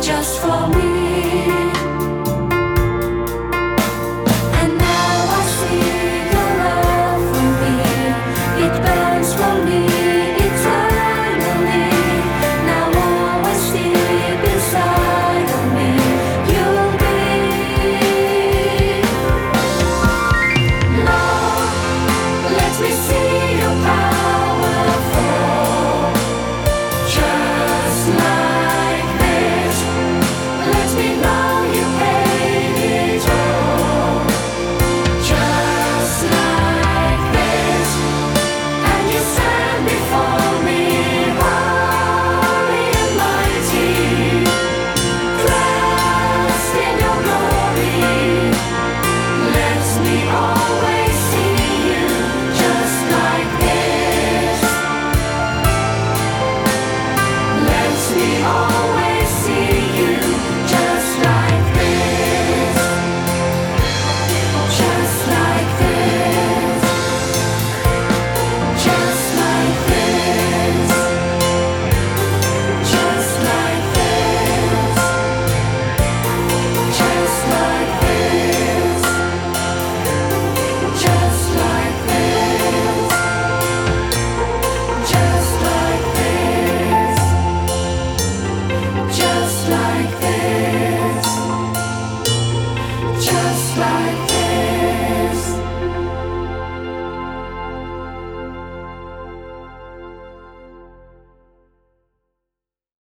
just for me. And now I see your love for me. It burns for me eternally. Now always deep inside of me, you'll be. Lord, let me see your powerful, just like this. Let me know you paid it all, just like this. And you stand before me, holy and mighty, dressed in your glory. Let me always see you just like this. Let me always see you just like this. Just like this. Just like this. Just like this. Just like this. Just like this. Just like this. Just like this. Just like this.